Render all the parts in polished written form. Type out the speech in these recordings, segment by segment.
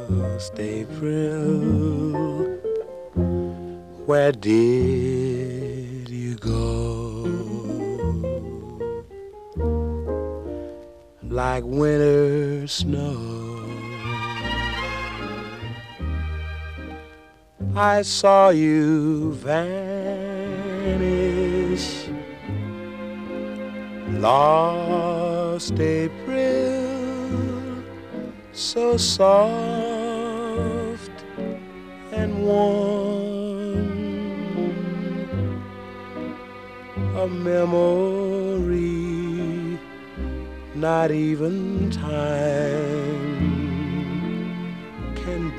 last April, where did you go? Like winter snow, I saw you vanish. Lost April, so soft and warm, a memory not even time can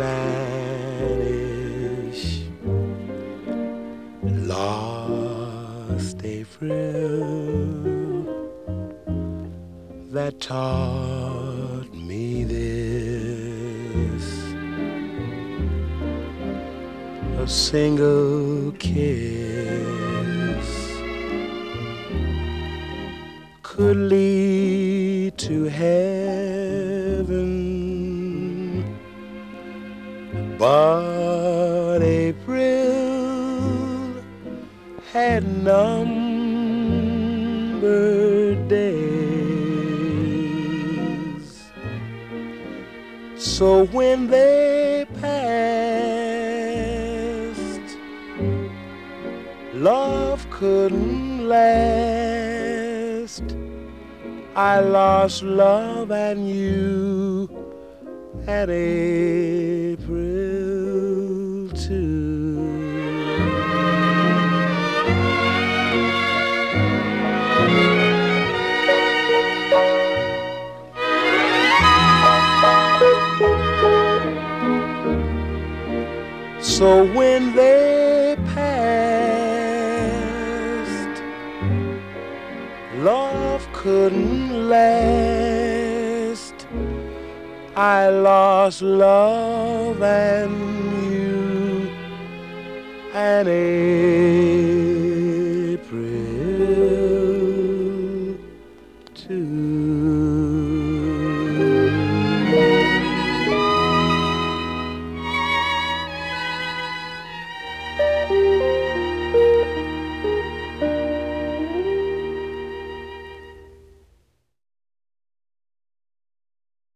banish. Lost April, that taught me this: a single kiss could lead to heaven, but April had numbered days. So when they passed, love couldn't last. I lost love and you and April too. So when they passed, love couldn't last. I lost love and you and